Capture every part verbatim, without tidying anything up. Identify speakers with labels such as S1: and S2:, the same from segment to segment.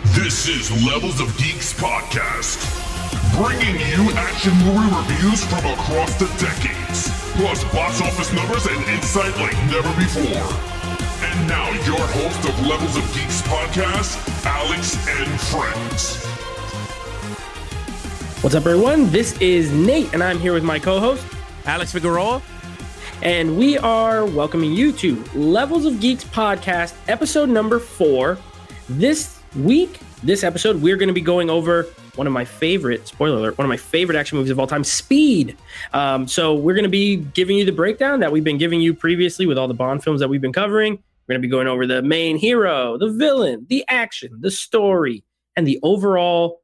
S1: This is Levels of Geeks Podcast, bringing you action movie reviews from across the decades, plus box office numbers and insight like never before. And now your host of Levels of Geeks Podcast, Alex and Friends.
S2: What's up, everyone? This is Nate, and I'm here with my co-host,
S3: Alex Figueroa.
S2: And we are welcoming you to Levels of Geeks Podcast, episode number four. This week, this episode, we're going to be going over one of my favorite, spoiler alert, one of my favorite action movies of all time, Speed. Um, so we're going to be giving you the breakdown that we've been giving you previously with all the Bond films that we've been covering. We're going to be going over the main hero, the villain, the action, the story, and the overall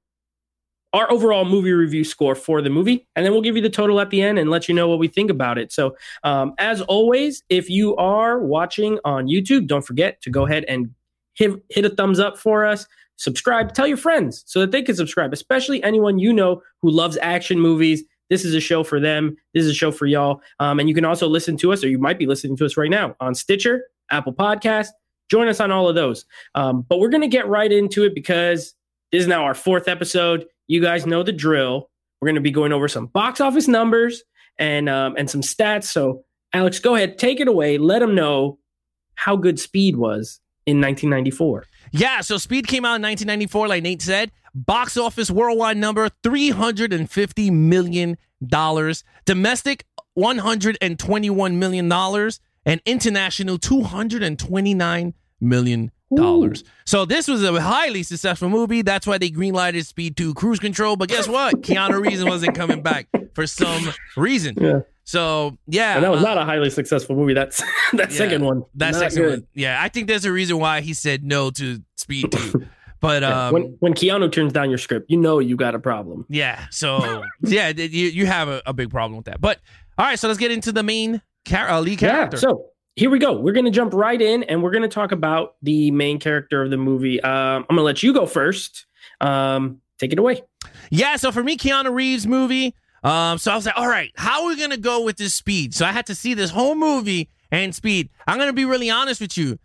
S2: our overall movie review score for the movie. And then we'll give you the total at the end and let you know what we think about it. So um, as always, if you are watching on YouTube, don't forget to go ahead and hit, hit a thumbs up for us. Subscribe, tell your friends so that they can subscribe, especially anyone you know who loves action movies. This is a show for them. This is a show for y'all. Um, and you can also listen to us, or you might be listening to us right now on Stitcher, Apple Podcast. Join us on all of those. Um, but we're going to get right into it because this is now our fourth episode. You guys know the drill. We're going to be going over some box office numbers and um, and some stats. So, Alex, go ahead, take it away. Let them know how good Speed was in nineteen ninety-four.
S3: Yeah, so Speed came out in nineteen ninety-four, like Nate said. Box office worldwide number, three hundred fifty million dollars. Domestic, one hundred twenty-one million dollars. And international, two hundred twenty-nine million dollars. Dollars. So this was a highly successful movie. That's why they greenlighted Speed two Cruise Control. But guess what? Keanu Reeves wasn't coming back for some reason. Yeah. So yeah,
S2: and that was
S3: uh,
S2: not a highly successful movie. That's that yeah, second one.
S3: That
S2: not
S3: second
S2: good.
S3: one. Yeah, I think there's a reason why he said no to Speed two. But
S2: yeah,
S3: um,
S2: when when Keanu turns down your script, you know you got a problem.
S3: Yeah. So yeah, you you have a, a big problem with that. But all right, so let's get into the main char- uh, lead character.
S2: Yeah, so. Here we go. We're going to jump right in, and we're going to talk about the main character of the movie. Um, I'm going to let you go first. Um, take it away.
S3: Yeah, so for me, Keanu Reeves movie. Um, so I was like, all right, how are we going to go with this Speed? So I had to see this whole movie and Speed. I'm going to be really honest with you.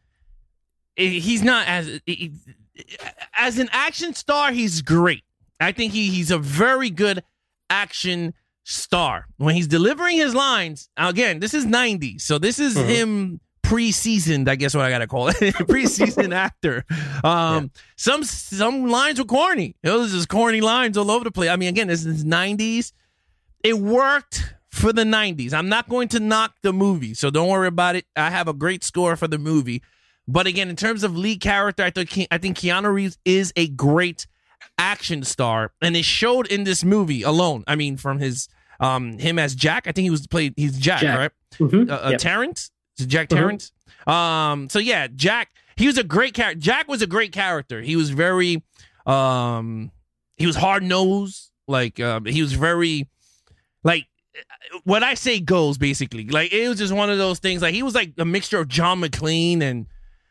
S3: He's not as... As an action star, he's great. I think he he's a very good action star. When he's delivering his lines, again, this is nineties, so this is mm-hmm. him pre-seasoned, I guess what I gotta call it, pre-seasoned actor. Um, yeah. Some some lines were corny. It was just corny lines all over the place. I mean, again, this is nineties. It worked for the nineties. I'm not going to knock the movie, so don't worry about it. I have a great score for the movie. But again, in terms of lead character, I think I think Keanu Reeves is a great action star, and it showed in this movie alone. I mean, from his um him as Jack, I think he was played. He's Jack, Jack. right? Mm-hmm. Uh, uh, yep. Terrence, is it Jack mm-hmm. Terrence? Um, so yeah, Jack. He was a great character. Jack was a great character. He was very, um, he was hard nosed. Like um, he was very, like what I say goes basically. Like it was just one of those things. Like he was like a mixture of John McClane and.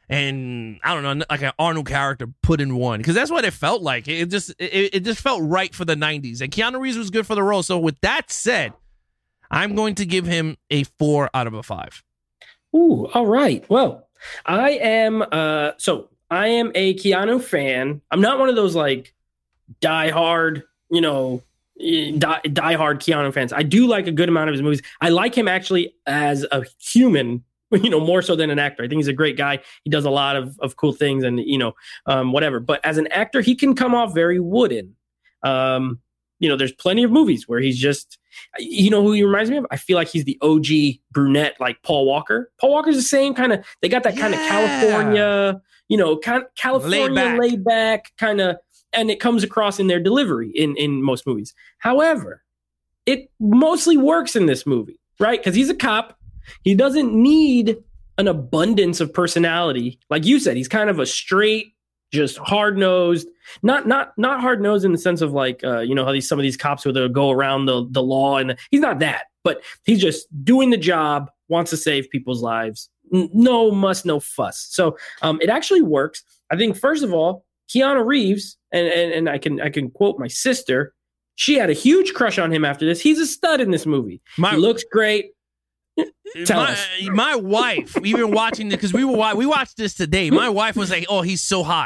S3: And I don't know, like an Arnold character put in one, because that's what it felt like. It just it, it just felt right for the nineties, and Keanu Reeves was good for the role. So with that said, I'm going to give him a four out of a five.
S2: Ooh, all right. Well, I am uh, so I am a Keanu fan. I'm not one of those like die hard, you know, die, die hard Keanu fans. I do like a good amount of his movies. I like him actually as a human. You know, more so than an actor. I think he's a great guy. He does a lot of, of cool things and, you know, um, whatever. But as an actor, he can come off very wooden. Um, you know, there's plenty of movies where he's just, you know, who he reminds me of? I feel like he's the O G brunette, like Paul Walker. Paul Walker's the same kind of, they got that yeah. kind of California, you know, kind of California laid back, laid back kind of, and it comes across in their delivery in, in most movies. However, it mostly works in this movie, right? Because he's a cop. He doesn't need an abundance of personality. Like you said, he's kind of a straight, just hard-nosed, not not not hard-nosed in the sense of like, uh, you know, how these some of these cops where they'll go around the, the law. And the, he's not that, but he's just doing the job, wants to save people's lives. N- no muss, no fuss. So um, it actually works. I think, first of all, Keanu Reeves, and, and, and I can I can quote my sister, she had a huge crush on him after this. He's a stud in this movie. My- he looks great.
S3: Tell my, us. my wife, even watching this, because we were we watched this today. My wife was like, "Oh, he's so hot."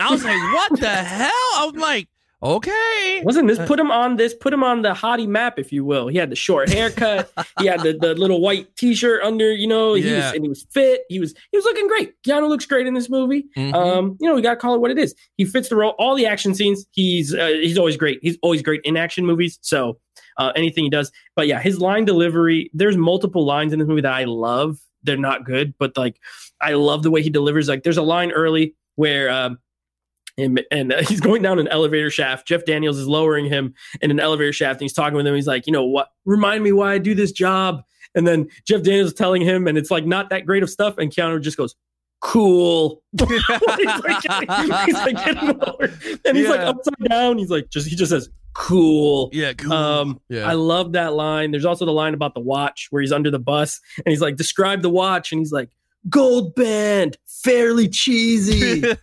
S3: I was like, what the hell? I was like, okay.
S2: Wasn't this put him on this, put him on the hottie map, if you will. He had the short haircut. He had the, the little white t-shirt under, you know, he
S3: Yeah.
S2: was, and he was fit. He was, he was looking great. Keanu looks great in this movie.
S3: Mhm.
S2: Um, you know, we got to call it what it is. He fits the role. All the action scenes, he's, uh, he's always great. He's always great in action movies. So, uh, anything he does, but yeah, his line delivery, there's multiple lines in this movie that I love. They're not good, but like, I love the way he delivers. Like there's a line early where, um, And, and uh, he's going down an elevator shaft. Jeff Daniels is lowering him in an elevator shaft. And he's talking with him. He's like, you know what? Remind me why I do this job. And then Jeff Daniels is telling him, and it's like not that great of stuff. And Keanu just goes, cool. he's like, getting, he's like getting lowered. And he's
S3: Yeah.
S2: like upside down. He's like, just he just says, cool.
S3: Yeah, cool.
S2: Um,
S3: Yeah.
S2: I love that line. There's also the line about the watch where he's under the bus and he's like, describe the watch. And he's like, gold band, fairly cheesy. It's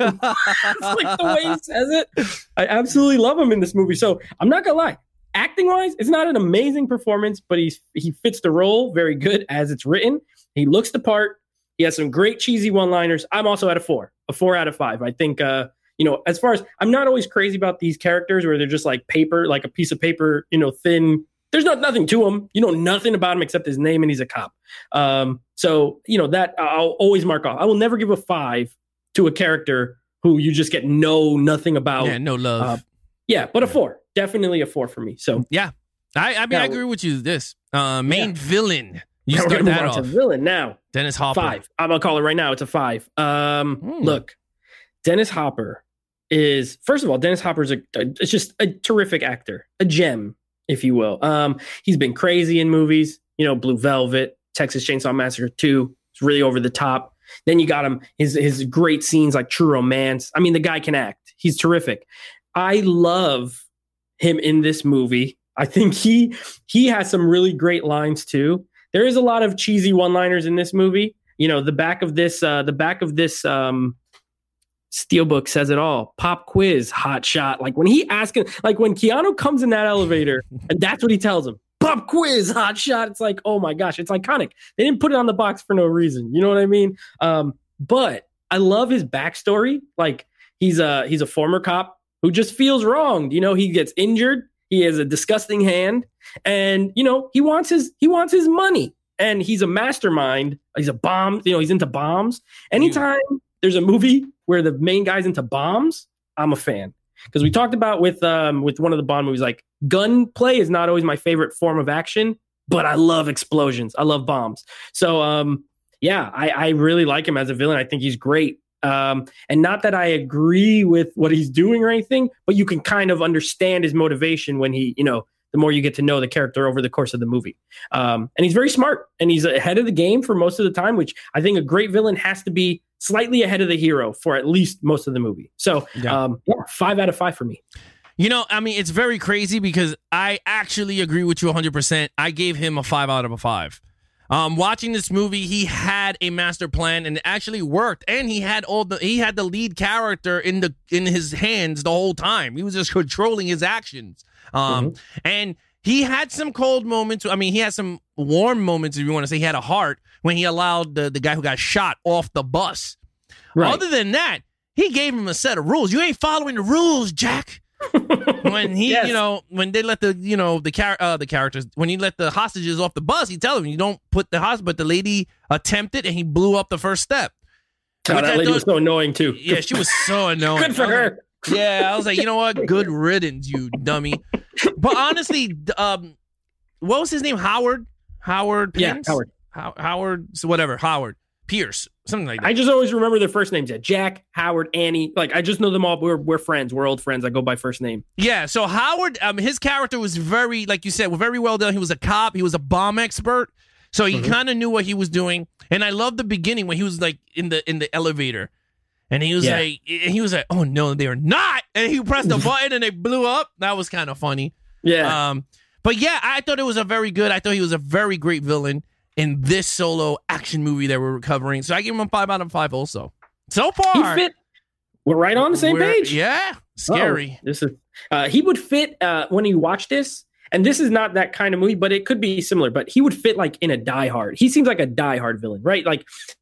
S2: like the way he says it. I absolutely love him in this movie. So I'm not gonna lie, acting wise, it's not an amazing performance, but he's he fits the role very good as it's written. He looks the part. He has some great cheesy one-liners. I'm also at a four, a four out of five. I think, uh, you know, as far as I'm not always crazy about these characters where they're just like paper, like a piece of paper, you know, thin. There's not nothing to him. You know nothing about him except his name, and he's a cop. Um, so you know that I'll always mark off. I will never give a five to a character who you just get know nothing about.
S3: Yeah, no love.
S2: Uh, yeah, but a four, definitely a four for me. So
S3: yeah, I, I mean,
S2: Yeah.
S3: I agree with you. This uh, main
S2: Yeah.
S3: villain. You
S2: now we're
S3: start
S2: gonna
S3: that
S2: move on
S3: off.
S2: to villain now.
S3: Dennis Hopper.
S2: Five. I'm gonna call it right now. It's a five. Um,
S3: Hmm.
S2: Look, Dennis Hopper is first of all, Dennis Hopper is a, a it's just a terrific actor, a gem, if you will. Um, he's been crazy in movies. You know, Blue Velvet, Texas Chainsaw Massacre two. It's really over the top. Then you got him his his great scenes like True Romance. I mean, the guy can act. He's terrific. I love him in this movie. I think he he has some really great lines too. There is a lot of cheesy one-liners in this movie. You know, the back of this, uh, the back of this um, steelbook says it all. Pop quiz, hot shot. Like when he asking, like when Keanu comes in that elevator, and that's what he tells him. Pop quiz, hot shot. It's like, oh my gosh, it's iconic. They didn't put it on the box for no reason. You know what I mean? Um, but I love his backstory. Like he's a he's a former cop who just feels wronged. You know, he gets injured. He has a disgusting hand, and you know he wants his he wants his money. And he's a mastermind. He's a bomb. You know, he's into bombs. Anytime there's a movie where the main guy's into bombs, I'm a fan. Because we talked about with um with one of the Bond movies, like gunplay is not always my favorite form of action, but I love explosions. I love bombs. So um yeah, I, I really like him as a villain. I think he's great. Um, and not that I agree with what he's doing or anything, but you can kind of understand his motivation when he, you know, the more you get to know the character over the course of the movie. Um, and he's very smart and he's ahead of the game for most of the time, which I think a great villain has to be slightly ahead of the hero for at least most of the movie. So
S3: Yeah.
S2: um, yeah, five out of five for me.
S3: You know, I mean, it's very crazy because I actually agree with you one hundred percent. I gave him a five out of a five. Um, watching this movie, he had a master plan and it actually worked. And he had all the he had the lead character in the in his hands the whole time. He was just controlling his actions. Um,
S2: Mm-hmm.
S3: and he had some cold moments. I mean, he had some warm moments, if you want to say. He had a heart when he allowed the, the guy who got shot off the bus.
S2: Right.
S3: Other than that, he gave him a set of rules. You ain't following the rules, Jack. When he,
S2: Yes.
S3: you know, when they let the, you know, the char- uh, the characters, when he let the hostages off the bus, he tell them you don't put the hostage. But the lady attempted, and he blew up the first step.
S2: Oh,
S3: Which
S2: that
S3: I
S2: lady
S3: thought-
S2: was so annoying too.
S3: Yeah, she was so annoying.
S2: Good for
S3: I was
S2: her.
S3: like- yeah, I was like, you know what? Good riddance, you dummy. But honestly, d- um, what was his name? Howard. Howard.
S2: Yeah,
S3: Pence?
S2: Howard.
S3: How- Howard. So whatever. Howard Pierce. Something like that.
S2: I just always remember their first names. Yeah, Jack, Howard, Annie. Like I just know them all. We're we're friends. We're old friends. I go by first name.
S3: Yeah, so Howard, um, his character was very, like you said, very well done. He was a cop. He was a bomb expert, so he
S2: Mm-hmm.
S3: kind of knew what he was doing. And I love the beginning when he was like in the in the elevator, and he was
S2: Yeah.
S3: like, and he was like, "Oh no, they're not!" And he pressed the button, and they blew up. That was kind of funny.
S2: Yeah.
S3: Um, but yeah, I thought it was a very good. I thought he was a very great villain in this solo action movie that we're covering. So I give him a five out of five. Also, so
S2: he
S3: far,
S2: fit. We're right on the same
S3: we're-
S2: page.
S3: Yeah, scary.
S2: Uh-oh. This is uh, he would fit uh, when you watch this, and this is not that kind of movie, but it could be similar. But he would fit like in a Die Hard. He seems like a Die Hard villain, right? Like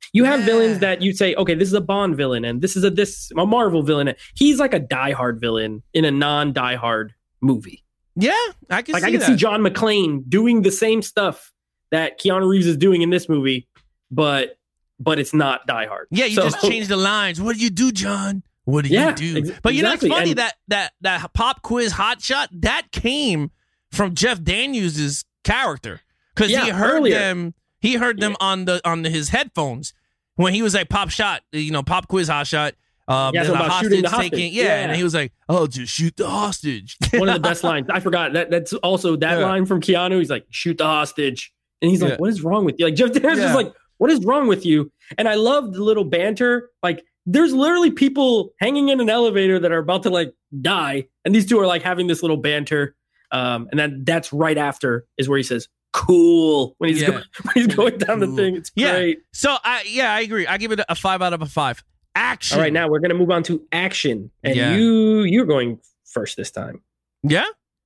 S2: You have
S3: Yeah.
S2: villains that you say, okay, this is a Bond villain, and this is a this a Marvel villain. He's like a Die Hard villain in a non-Die Hard movie.
S3: Yeah, I can
S2: Like
S3: see
S2: I can
S3: that.
S2: see John McClane doing the same stuff that Keanu Reeves is doing in this movie, but but it's not Die Hard.
S3: Yeah, you
S2: So-
S3: just change the lines. What do you do, John? What do
S2: Yeah,
S3: you do?
S2: ex-
S3: but you know,
S2: exactly.
S3: it's funny
S2: And-
S3: that that that pop quiz hot shot that came from Jeff Daniels' character because
S2: Yeah,
S3: he heard
S2: earlier.
S3: them. He heard them on the on the, his headphones when he was like pop shot, you know, pop quiz hot shot. Um,
S2: Yeah,
S3: there's
S2: so
S3: a
S2: about shooting
S3: hostage
S2: the hostage.
S3: taking, yeah,
S2: Yeah.
S3: and he was like, "Oh, just shoot the hostage."
S2: One of the best lines. I forgot that. That's also that
S3: Yeah.
S2: line from Keanu. He's like, "Shoot the hostage," and he's like,
S3: Yeah.
S2: "What is wrong with you?" Like Jeff Daniels
S3: Yeah.
S2: is like, "What is wrong with you?" And I love the little banter. Like, there's literally people hanging in an elevator that are about to like die, and these two are like having this little banter. Um, and then that's right after is where he says, "Cool," when he's
S3: Yeah.
S2: going when he's going down
S3: Cool.
S2: the thing. It's
S3: Yeah.
S2: great.
S3: So I yeah, I agree. I give it a five out of a five. Action.
S2: All right, now we're gonna move on to action, and
S3: Yeah.
S2: you you're going first this time.
S3: Yeah.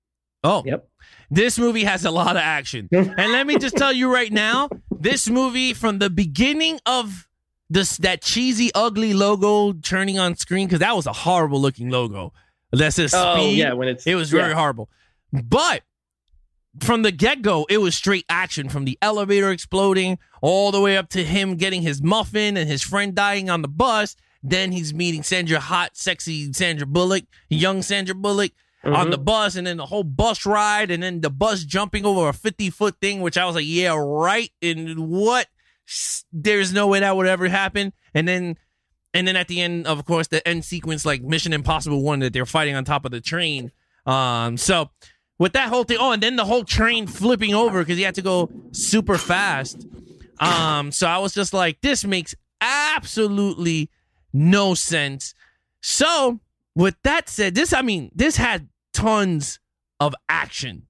S3: Oh,
S2: Yep.
S3: This movie has a lot of action. And let me just tell you right now, this movie from the beginning of this that cheesy, ugly logo turning on screen, because that was a horrible looking logo. That says
S2: Oh
S3: speed.
S2: yeah, when it's
S3: It was very
S2: yeah.
S3: horrible. But from the get-go, it was straight action from the elevator exploding all the way up to him getting his muffin and his friend dying on the bus. Then he's meeting Sandra, hot, sexy Sandra Bullock, young Sandra Bullock on
S2: Mhm.
S3: the bus, and then the whole bus ride, and then the bus jumping over a fifty-foot thing, which I was like, yeah, right. And what? S- There's no way that would ever happen. And then and then at the end, of course, the end sequence, like Mission Impossible one, that they're fighting on top of the train. Um, so with that whole thing, oh, and then the whole train flipping over because he had to go super fast. Um, so I was just like, this makes absolutely no sense. So with that said, this, I mean, this had tons of action,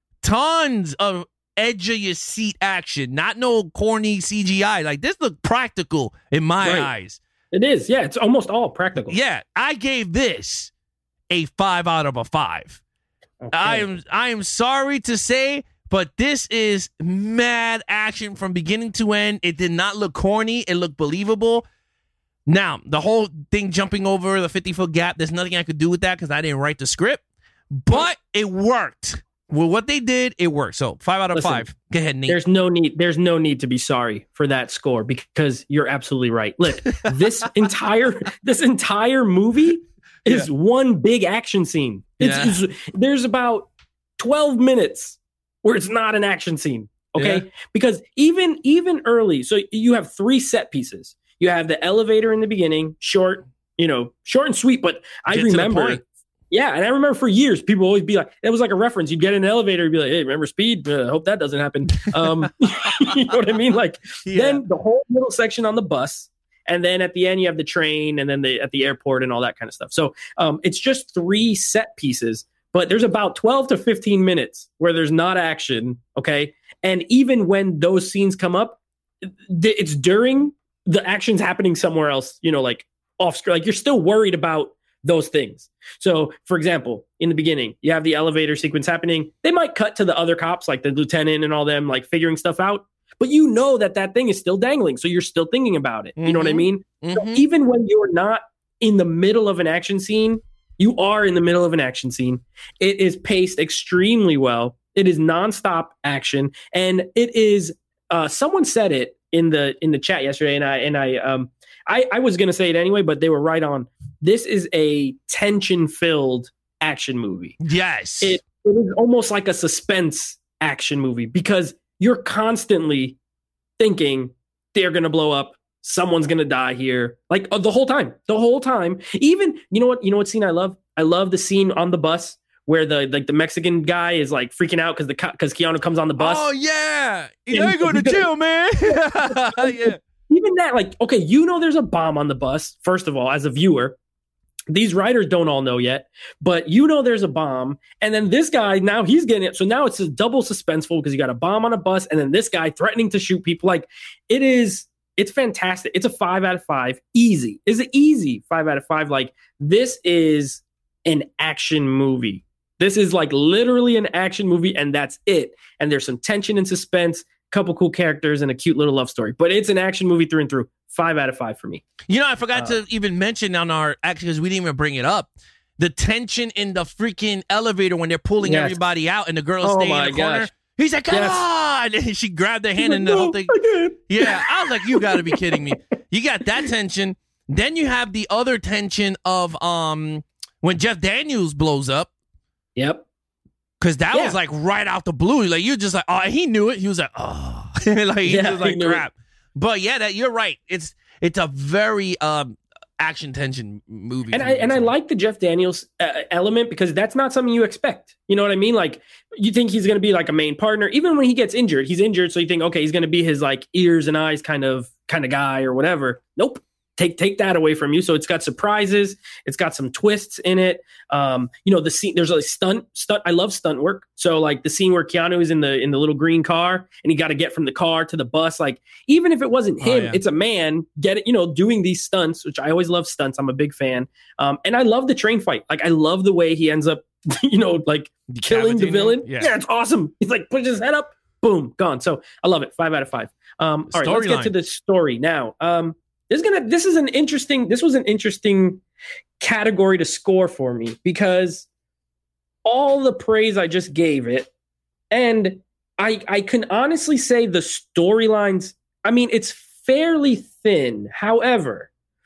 S3: tons of edge of your seat action, not no corny C G I. Like this looked practical in my
S2: Right.
S3: eyes.
S2: It is. Yeah, it's almost all practical.
S3: Yeah, I gave this a five out of a five.
S2: Okay.
S3: I am I am sorry to say, but this is mad action from beginning to end. It did not look corny. It looked believable. Now, the whole thing jumping over the fifty-foot gap, there's nothing I could do with that because I didn't write the script, but it worked. Well, what they did, it worked. So five out of
S2: Listen,
S3: five. Go ahead, Nate.
S2: There's no need. There's no need to be sorry for that score because you're absolutely right. Look, this entire this entire movie is one big action scene. It's,
S3: Yeah.
S2: it's there's about twelve minutes where it's not an action scene. Okay,
S3: Yeah.
S2: because even even early, so you have three set pieces. You have the elevator in the beginning, short, you know, short and sweet. But I
S3: Get to the
S2: remember.
S3: point.
S2: Yeah, and I remember for years people always be like, it was like a reference. You'd get in an elevator, you'd be like, "Hey, remember Speed? Uh, hope that doesn't happen." Um, you know what I mean? Like then the whole middle section on the bus, and then at the end you have the train, and then the at the airport and all that kind of stuff. So um, it's just three set pieces, but there's about twelve to fifteen minutes where there's not action. Okay, and even when those scenes come up, th- it's during the action's happening somewhere else. You know, like off screen. Like you're still worried about those things. So, for example, in the beginning, you have the elevator sequence happening. They might cut to the other cops, like the lieutenant and all them, like figuring stuff out. But you know that that thing is still dangling. So you're still thinking about it. You know what I
S3: Mhm.
S2: mean? So
S3: Mhm.
S2: even when you're not in the middle of an action scene, you are in the middle of an action scene. It is paced extremely well. It is nonstop action. And it is, uh, someone said it in the in the chat yesterday, and I and I um I, I was gonna say it anyway, but they were right on. This is a tension-filled action movie.
S3: Yes.
S2: It, it is almost like a suspense action movie because you're constantly thinking they're gonna blow up, someone's gonna die here, like uh, the whole time, the whole time. Even you know what you know what scene I love? I love the scene on the bus where the like the Mexican guy is like freaking out because the because Keanu comes on the bus.
S3: Oh yeah.
S2: And
S3: I go to
S2: he's gonna-
S3: jail, man. Yeah.
S2: Even that, like, okay, you know there's a bomb on the bus, first of all, as a viewer. These writers don't all know yet, but you know there's a bomb. And then this guy, now he's getting it. So now it's a double suspenseful because you got a bomb on a bus and then this guy threatening to shoot people. Like, it is, it's fantastic. It's a five out of five. Easy. Is it easy? Five out of five. Like, this is an action movie. This is like literally an action movie, and that's it. And there's some tension and suspense, couple cool characters, and a cute little love story. But it's an action movie through and through. five out of five for me.
S3: You know, I forgot
S2: Uh,
S3: to even mention on our, actually, because we didn't even bring it up, the tension in the freaking elevator when they're pulling
S2: Yes.
S3: everybody out and the girl
S2: Oh
S3: staying
S2: my
S3: in the corner.
S2: gosh.
S3: He's like, come
S2: Yes.
S3: on! And she grabbed their hand
S2: Like,
S3: and the
S2: no,
S3: whole thing.
S2: I can't.
S3: Yeah, I was like, you got to be kidding me. You got that tension. Then you have the other tension of um when Jeff Daniels blows up,
S2: Yep.
S3: because that
S2: Yeah.
S3: was like right out the blue. Like you're just like, oh, he knew it. He was like, oh, like he
S2: Yeah,
S3: was like,
S2: he knew it.
S3: crap. But yeah, that you're right. It's it's a very um action tension movie.
S2: And
S3: for
S2: I
S3: me.
S2: and I like the Jeff Daniels uh, element because that's not something you expect. You know what I mean? Like you think he's going to be like a main partner, even when he gets injured. He's injured, so you think, okay, he's going to be his like ears and eyes kind of kind of guy or whatever. Nope. Take take that away from you. So it's got surprises. It's got some twists in it. Um, you know, the scene. There's a stunt stunt. I love stunt work. So like the scene where Keanu is in the in the little green car and he got to get from the car to the bus. Like even if it wasn't
S3: Oh,
S2: him,
S3: yeah.
S2: it's a man. Get it? You know, doing these stunts, which I always love stunts. I'm a big fan. Um, and I love the train fight. Like I love the way he ends up. You know, like killing the
S3: Decapitating
S2: villain.
S3: him? Yeah.
S2: Yeah, it's awesome. He's like pushes his head up. Boom, gone. So I love it. Five out of five. Um, all right, let's get to
S3: Storyline.
S2: the story now. Um, this is gonna. This is an interesting. This was an interesting category to score for me because all the praise I just gave it, and I I can honestly say the storylines. I mean, it's fairly thin. However,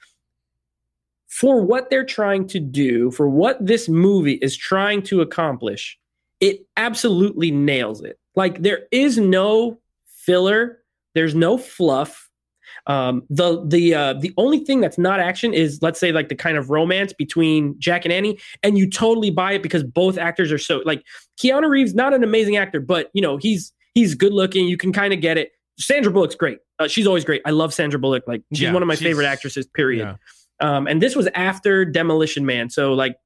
S2: for what they're trying to do, for what this movie is trying to accomplish, it absolutely nails it. Like there is no filler, there's no fluff. Um, the the uh, the only thing that's not action is, let's say, like the kind of romance between Jack and Annie, and you totally buy it because both actors are so like Keanu Reeves, not an amazing actor, but you know he's he's good looking. You can kind of get it. Sandra Bullock's great. Uh, she's always great. I love Sandra Bullock. Like she's
S3: Yeah,
S2: one of my
S3: she's-
S2: favorite actresses. Period.
S3: Yeah.
S2: Um, and this was after Demolition Man, so like,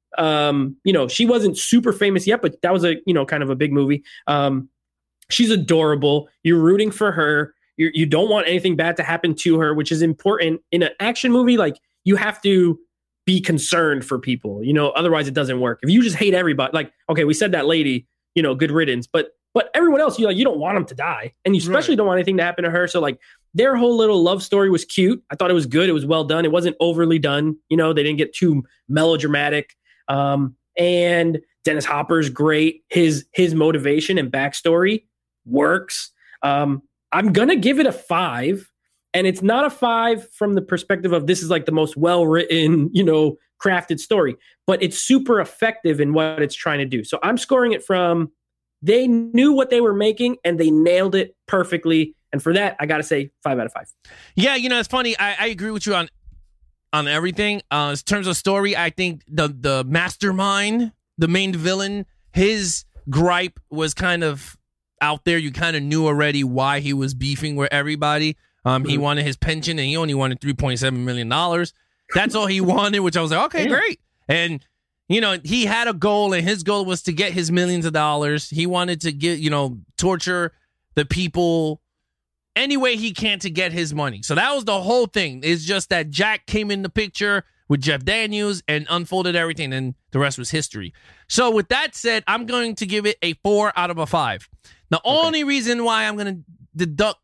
S2: um, you know, she wasn't super famous yet, but that was a you know kind of a big movie. Um, she's adorable. You're rooting for her. You you don't want anything bad to happen to her, which is important in an action movie. Like you have to be concerned for people, you know, otherwise it doesn't work. If you just hate everybody, like okay, we said that lady, you know, good riddance, but but everyone else, you like you don't want them to die, and you especially
S3: Right.
S2: don't want anything to happen to her. So like their whole little love story was cute. I thought it was good. It was well done. It wasn't overly done. You know, they didn't get too melodramatic. Um, and Dennis Hopper's great. His his motivation and backstory works. Um, I'm gonna give it a five, and it's not a five from the perspective of this is like the most well written, you know, crafted story, but it's super effective in what it's trying to do. So I'm scoring it from they knew what they were making and they nailed it perfectly. And for that, I got to say five out of five.
S3: Yeah, you know, it's funny. I, I agree with you on on everything. Uh, in terms of story, I think the the mastermind, the main villain, his gripe was kind of out there. You kind of knew already why he was beefing with everybody. Um, he
S2: Mhm.
S3: wanted his pension, and he only wanted three point seven million dollars. That's all he wanted, which I was like, okay,
S2: Yeah.
S3: great. And you know, he had a goal, and his goal was to get his millions of dollars. He wanted to get, you know, torture the people any way he can to get his money. So that was the whole thing. It's just that Jack came in the picture with Jeff Daniels and unfolded everything, and the rest was history. So with that said, I'm going to give it a four out of a five. The only reason why I'm going to deduct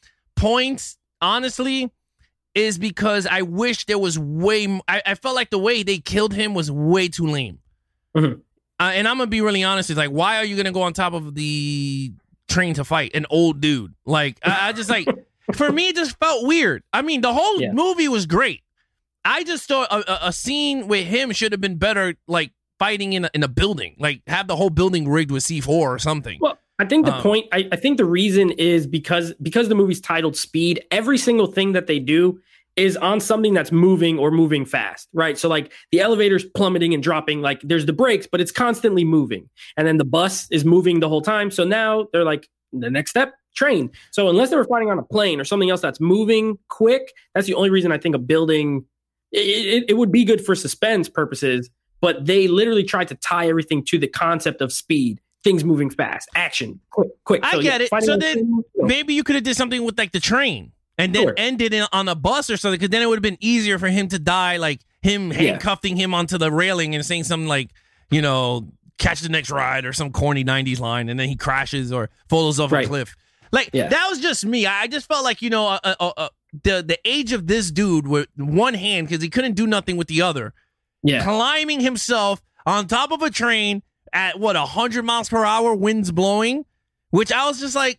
S3: points, honestly, is because I wish there was way m- I, I felt like the way they killed him was way too lame.
S2: Mhm.
S3: Uh, and I'm going to be really honest. It's like, why are you going to go on top of the train to fight an old dude? Like, I, I just like, for me, it just felt weird. I mean, the whole
S2: Yeah.
S3: movie was great. I just thought a, a, a scene with him should have been better, like fighting in a, in a building, like have the whole building rigged with C four or something.
S2: Well, I think the
S3: Um,
S2: point, I, I think the reason is because because the movie's titled Speed, every single thing that they do is on something that's moving or moving fast, right? So like the elevator's plummeting and dropping, like there's the brakes, but it's constantly moving. And then the bus is moving the whole time. So now they're like, the next step, train. So unless they were fighting on a plane or something else that's moving quick, that's the only reason I think a building, it, it, it would be good for suspense purposes, but they literally tried to tie everything to the concept of speed. Things moving fast, action, quick, quick.
S3: I
S2: So,
S3: get
S2: yeah,
S3: it.
S2: fighting
S3: So
S2: on
S3: then
S2: train, you know,
S3: maybe you could have did something with like the train and then
S2: Sure.
S3: ended it on a bus or something, because then it would have been easier for him to die, like him handcuffing him onto the railing and saying something like, you know, catch the next ride or some corny nineties line, and then he crashes or falls off
S2: Right.
S3: a cliff. Like,
S2: Yeah.
S3: that was just me. I just felt like, you know, a, a, a, the the age of this dude with one hand because he couldn't do nothing with the other.
S2: Yeah.
S3: Climbing himself on top of a train at what one hundred miles per hour, winds blowing, which I was just like,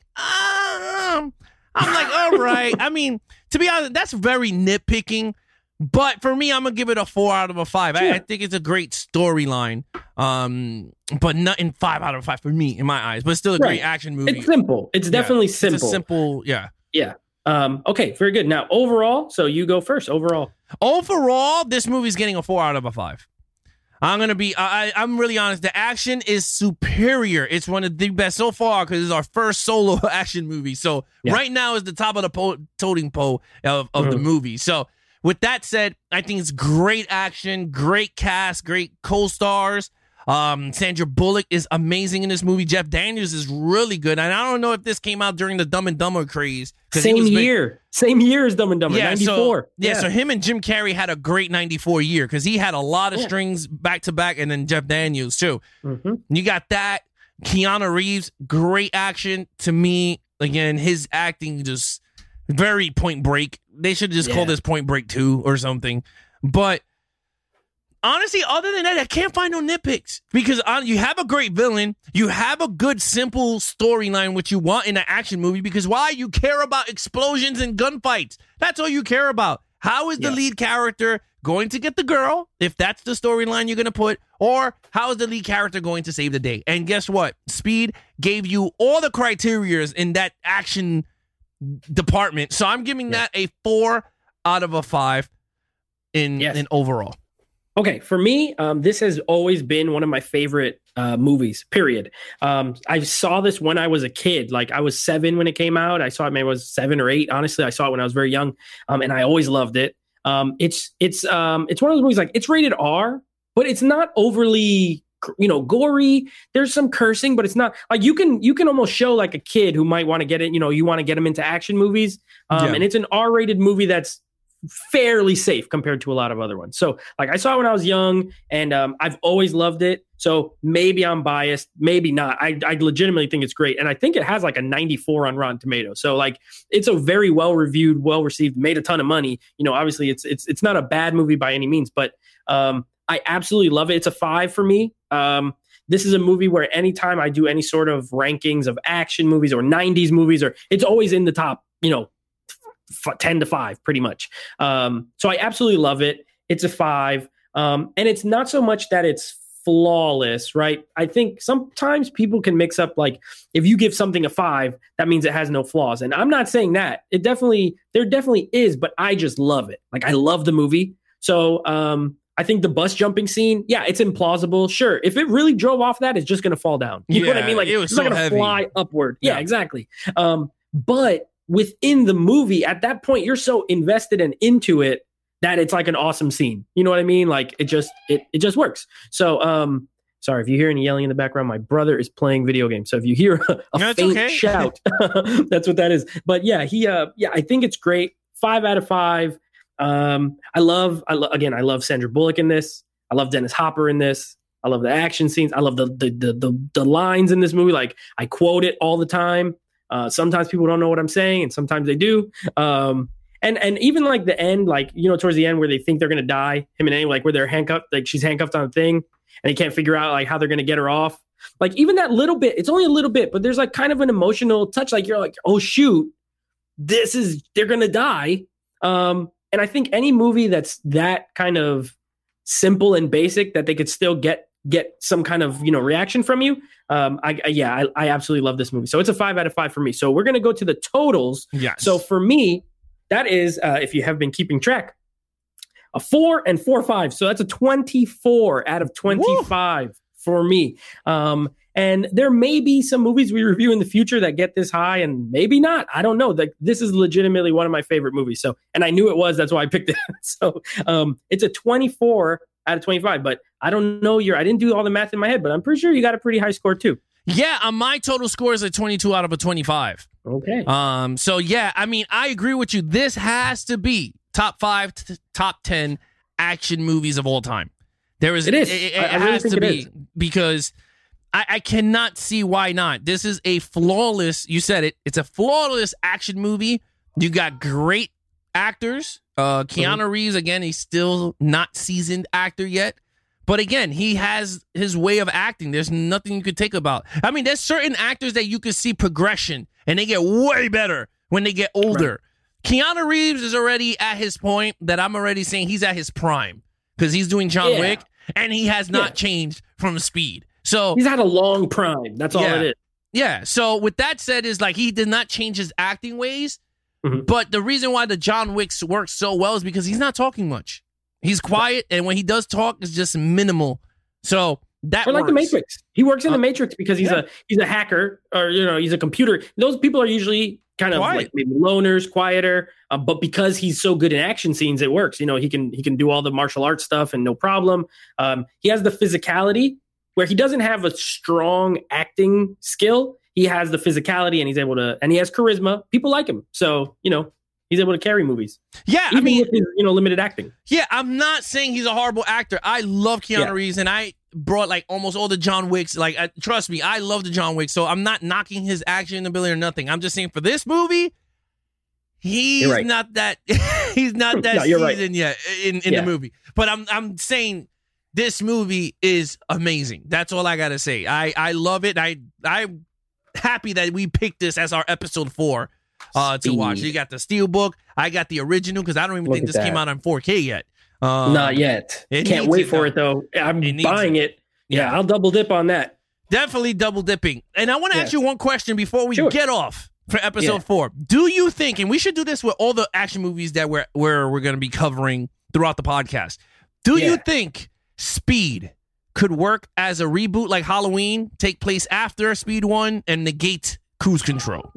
S3: um, I'm like, all right. I mean, to be honest, that's very nitpicking. But for me, I'm gonna give it a four out of a five. I, I think it's a great storyline, um, but not in five out of five for me in my eyes. But still a great
S2: Right.
S3: action movie.
S2: It's simple. It's definitely
S3: yeah,
S2: simple.
S3: It's a simple, yeah.
S2: Yeah. Um, okay, very good. Now, overall, so you go first. Overall,
S3: Overall, this movie's getting a four out of a five. I'm gonna be. I, I'm really honest. The action is superior. It's one of the best so far because it's our first solo action movie. So
S2: Yeah.
S3: right now is the top of the po- totem pole of, of
S2: Mhm.
S3: the movie. So with that said, I think it's great action, great cast, great co-stars. Um, Sandra Bullock is amazing in this movie. Jeff Daniels is really good, and I don't know if this came out during the Dumb and Dumber craze. 'cause he
S2: same
S3: was big-
S2: year, same year as Dumb and Dumber, ninety-four.
S3: So, yeah, so him and Jim Carrey had a great ninety-four year because he had a lot of
S2: Yeah.
S3: strings back to back, and then Jeff Daniels too.
S2: Mhm.
S3: You got that. Keanu Reeves, great action to me. Again, his acting just very Point Break. They should just call
S2: Yeah.
S3: this Point Break two or something. But honestly, other than that, I can't find no nitpicks because on, you have a great villain. You have a good, simple storyline, which you want in an action movie because why? You care about explosions and gunfights. That's all you care about. How is the
S2: Yeah.
S3: lead character going to get the girl, if that's the storyline you're going to put, or how is the lead character going to save the day? And guess what? Speed gave you all the criterias in that action department. So I'm giving
S2: Yeah.
S3: that a four out of a five in,
S2: Yes.
S3: in overall.
S2: Okay, for me, um, this has always been one of my favorite uh, movies, period. Um, I saw this when I was a kid. Like, I was seven when it came out. I saw it maybe I was seven or eight. Honestly, I saw it when I was very young, um, and I always loved it. Um, it's it's um, it's one of those movies, like, it's rated R, but it's not overly, you know, gory. There's some cursing, but it's not like you can you can almost show like a kid who might want to get it. You know, you want to get them into action movies, um,
S3: Yeah.
S2: and it's an R-rated movie that's fairly safe compared to a lot of other ones. So, like, I saw it when I was young, and um, I've always loved it. So maybe I'm biased, maybe not. I, I legitimately think it's great, and I think it has like a ninety-four on Rotten Tomatoes. So, like, it's a very well reviewed, well received, made a ton of money. You know, obviously, it's it's it's not a bad movie by any means, but um, I absolutely love it. It's a five for me. Um, this is a movie where anytime I do any sort of rankings of action movies or nineties movies, or it's always in the top, you know, f- ten to five pretty much. Um, so I absolutely love it. It's a five. Um, and it's not so much that it's flawless, right? I think sometimes people can mix up, like, if you give something a five, that means it has no flaws. And I'm not saying that. It definitely, there definitely is, but I just love it. Like, I love the movie. So, um, I think the bus jumping scene, yeah, it's implausible. Sure. If it really drove off that, it's just going to fall down. You know what I
S3: Yeah,
S2: mean? Like,
S3: it was
S2: it's not
S3: so
S2: going to
S3: heavy.
S2: fly upward. Yeah,
S3: Yeah.
S2: exactly. Um, but within the movie, at that point, you're so invested and into it that it's like an awesome scene. You know what I mean? Like, it just, it, it just works. So, um, sorry if you hear any yelling in the background, my brother is playing video games. So if you hear a, a
S3: No, it's
S2: faint
S3: okay.
S2: shout, that's what that is. But yeah, he, uh, yeah, I think it's great. Five out of five. Um, I love, I lo- again, I love Sandra Bullock in this. I love Dennis Hopper in this. I love the action scenes. I love the the the the, the lines in this movie. Like, I quote it all the time. Uh, sometimes people don't know what I'm saying, and sometimes they do. Um, and and even like the end, like, you know, towards the end where they think they're gonna die, him and Annie, like, where they're handcuffed, like she's handcuffed on a thing, and they can't figure out like how they're gonna get her off. Like, even that little bit, it's only a little bit, but there's like kind of an emotional touch. Like, you're like, oh shoot, this is, they're gonna die. Um, and I think any movie that's that kind of simple and basic, that they could still get get some kind of, you know, reaction from you. Um, I, I yeah, I, I absolutely love this movie. So it's a five out of five for me. So we're gonna go to the totals.
S3: Yes.
S2: So for me, that is, uh, if you have been keeping track, a four and four five. So that's a twenty-four out of twenty-five Woo! For me. Um, and there may be some movies we review in the future that get this high, and maybe not. I don't know. Like, this is legitimately one of my favorite movies. So, and I knew it was. That's why I picked it. So um, it's a twenty-four out of twenty-five. But I don't know your. I didn't do all the math in my head, but I'm pretty sure you got a pretty high score too.
S3: Yeah, uh, my total score is a twenty-two out of a twenty-five.
S2: Okay.
S3: Um. So yeah, I mean, I agree with you. This has to be top five, to top ten action movies of all time. There is.
S2: It is.
S3: It, it,
S2: I-
S3: it
S2: I really
S3: has
S2: think
S3: to
S2: it
S3: be
S2: is.
S3: because I, I cannot see why not. This is a flawless. You said it. It's a flawless action movie. You got great actors. Uh, Keanu mm-hmm. Reeves, again, he's still not seasoned actor yet. But again, he has his way of acting. There's nothing you could take about. I mean, there's certain actors that you could see progression, and they get way better when they get older. Right. Keanu Reeves is already at his point that I'm already saying he's at his prime because he's doing John yeah. Wick, and he has not yeah. changed from Speed. So
S2: he's had a long prime. That's all
S3: yeah.
S2: it is.
S3: Yeah. So with that said, is like he did not change his acting ways. Mm-hmm. But the reason why the John Wicks works so well is because he's not talking much. He's quiet, and when he does talk, it's just minimal. So that
S2: or like
S3: works.
S2: the Matrix. He works in
S3: uh,
S2: the Matrix because he's yeah. a he's a hacker, or you know, he's a computer. Those people are usually kind of quiet. Like maybe loners, quieter. Uh, but because he's so good in action scenes, it works. You know, he can he can do all the martial arts stuff and no problem. Um, he has the physicality where he doesn't have a strong acting skill. He has the physicality, and he's able to, and he has charisma. People like him, so you know. He's able to carry movies.
S3: Yeah,
S2: even
S3: I mean,
S2: with his, you know, limited acting.
S3: Yeah, I'm not saying he's a horrible actor. I love Keanu
S2: yeah.
S3: Reeves, and I brought like almost all the John Wicks. Like, uh, trust me, I love the John Wicks. So I'm not knocking his action ability or nothing. I'm just saying for this movie, he's right. not that. he's not that no, seasoned right. yet in, in yeah. the movie. But I'm I'm saying this movie is amazing. That's all I gotta say. I I love it. I I'm happy that we picked this as our episode four. Uh, to watch. You got the Steelbook. I got the original because I don't even Look think this that. came out on four K yet. Um,
S2: Not yet. Can't wait it, for though. it though. I'm it buying it. it. Yeah, yeah, I'll double dip on that.
S3: Definitely double dipping. And I want to yes. ask you one question before we
S2: sure.
S3: get off for episode
S2: yeah.
S3: four. Do you think, and we should do this with all the action movies that we're where we're going to be covering throughout the podcast. Do yeah. you think Speed could work as a reboot like Halloween, take place after Speed one, and negate Cruise Control?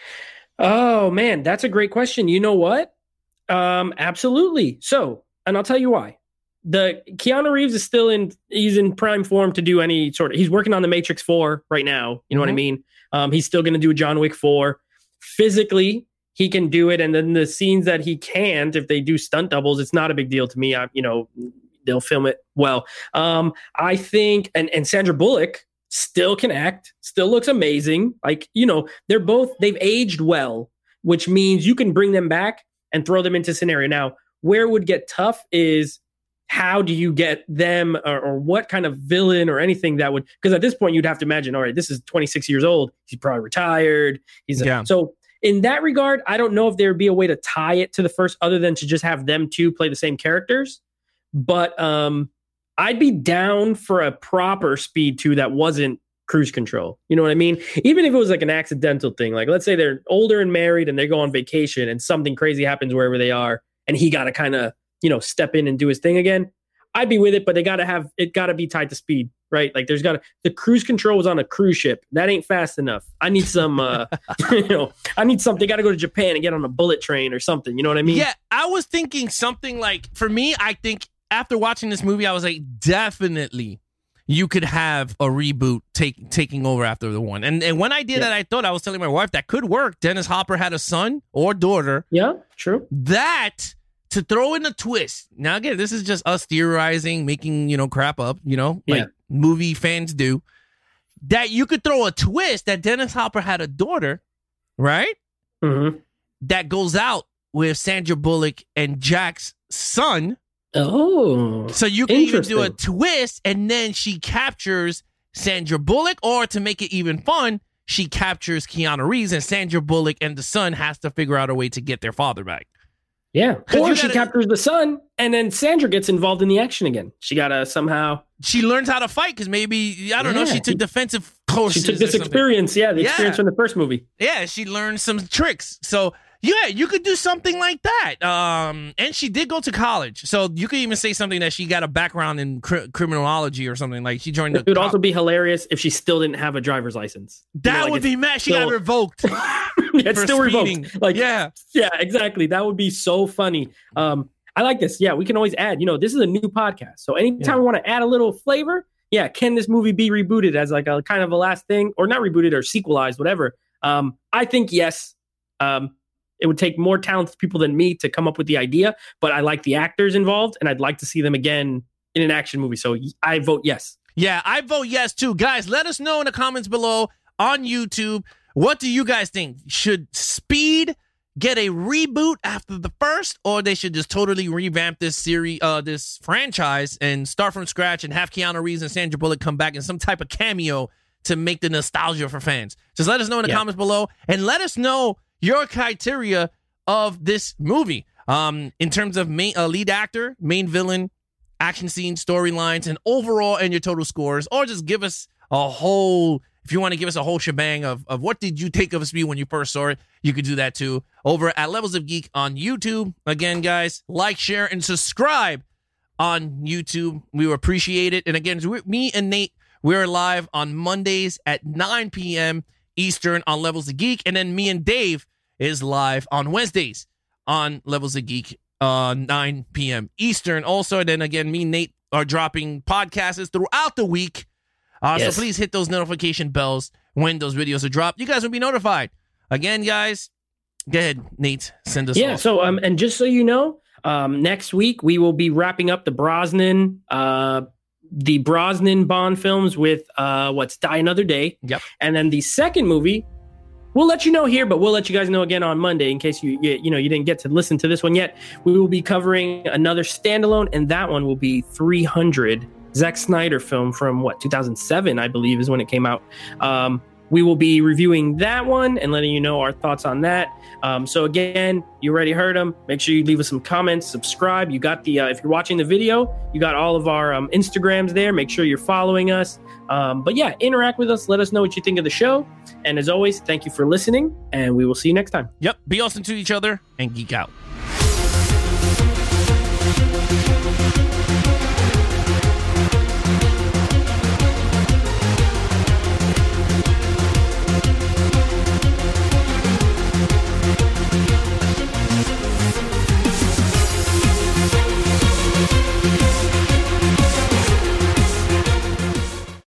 S2: Oh, man, that's a great question. You know what? Um, absolutely. So, and I'll tell you why. The Keanu Reeves is still in, he's in prime form to do any sort of, he's working on the Matrix four right now. You know mm-hmm. what I mean? Um, he's still going to do John Wick four. Physically, he can do it. And then the scenes that he can't, if they do stunt doubles, it's not a big deal to me. I, you know, they'll film it well. Um, I think, and, and Sandra Bullock still can act, still looks amazing. Like, you know, they're both, they've aged well, which means you can bring them back and throw them into scenario. Now, where it would get tough is how do you get them or, or what kind of villain or anything that would, because at this point you'd have to imagine, all right, this is twenty-six years old. He's probably retired. He's
S3: yeah.
S2: a, so in that regard, I don't know if there would be a way to tie it to the first other than to just have them two play the same characters. But, um, I'd be down for a proper Speed two that wasn't Cruise Control. You know what I mean? Even if it was like an accidental thing, like let's say they're older and married and they go on vacation and something crazy happens wherever they are and he got to kind of, you know, step in and do his thing again. I'd be with it, but they got to have, it got to be tied to Speed, right? Like there's got to, the Cruise Control was on a cruise ship. That ain't fast enough. I need some, uh, you know, I need something. Got to go to Japan and get on a bullet train or something. You know what I mean?
S3: Yeah. I was thinking something like, for me, I think, after watching this movie, I was like, definitely you could have a reboot take, taking over after the one. And and when I did yeah. that, I thought, I was telling my wife, that could work. Dennis Hopper had a son or daughter.
S2: Yeah, true.
S3: That, to throw in a twist. Now, again, this is just us theorizing, making, you know, crap up, you know, like yeah. movie fans do. That you could throw a twist that Dennis Hopper had a daughter, right?
S2: Mm-hmm.
S3: That goes out with Sandra Bullock and Jack's son.
S2: Oh,
S3: so you can even do a twist and then she captures Sandra Bullock, or to make it even fun, she captures Keanu Reeves and Sandra Bullock and the son has to figure out a way to get their father back.
S2: Yeah. Or
S3: you
S2: she
S3: gotta,
S2: captures the son and then Sandra gets involved in the action again. She got to somehow.
S3: She learns how to fight because maybe, I don't yeah. know, she took defensive courses.
S2: She took this experience. Yeah. The yeah. experience from the first movie.
S3: Yeah. She learned some tricks. So, yeah, you could do something like that. Um, and she did go to college. So you could even say something that she got a background in cr- criminology or something. Like she joined the.
S2: It would
S3: co-
S2: also be hilarious if she still didn't have a driver's license.
S3: That you know, like would be mad. She still, got revoked.
S2: yeah, it's still speeding. revoked. Like,
S3: yeah.
S2: Yeah, exactly. That would be so funny. Um, I like this. Yeah, we can always add, you know, this is a new podcast. So anytime yeah. we want to add a little flavor, yeah, can this movie be rebooted as like a kind of a last thing, or not rebooted or sequelized, whatever? Um, I think yes. Um, It would take more talented people than me to come up with the idea, but I like the actors involved, and I'd like to see them again in an action movie. So I vote yes.
S3: Yeah, I vote yes, too. Guys, let us know in the comments below on YouTube. What do you guys think? Should Speed get a reboot after the first, or they should just totally revamp this series, uh, this franchise, and start from scratch and have Keanu Reeves and Sandra Bullock come back in some type of cameo to make the nostalgia for fans. Just let us know in the yeah. comments below, and let us know your criteria of this movie. Um, in terms of main uh, lead actor, main villain, action scenes, storylines, and overall and your total scores, or just give us a whole, if you want to give us a whole shebang of, of what did you take of Speed when you first saw it, you could do that too over at Levels of Geek on YouTube. Again, guys, like, share, and subscribe on YouTube. We will appreciate it. And again, me and Nate, we're live on Mondays at nine p.m. Eastern on Levels of Geek. And then me and Dave is live on Wednesdays on Levels of Geek, uh, nine p.m. Eastern. Also, and then again, me and Nate are dropping podcasts throughout the week. Uh, yes. So please hit those notification bells when those videos are dropped. You guys will be notified. Again, guys, go ahead, Nate, send us
S2: Yeah,
S3: off.
S2: so um, and just so you know, um, next week we will be wrapping up the Brosnan, uh, the Brosnan Bond films with uh, what's Die Another Day.
S3: Yep.
S2: And then the second movie, we'll let you know here, but we'll let you guys know again on Monday in case you you, you know you didn't get to listen to this one yet. We will be covering another standalone, and that one will be three hundred. Zack Snyder film from what two thousand seven, I believe, is when it came out. Um, we will be reviewing that one and letting you know our thoughts on that. Um, so again, you already heard them. Make sure you leave us some comments, subscribe. You got the uh, if you're watching the video, you got all of our um, Instagrams there. Make sure you're following us. Um, but yeah, interact with us. Let us know what you think of the show. And as always, thank you for listening, and we will see you next time.
S3: Yep. Be awesome to each other and geek out.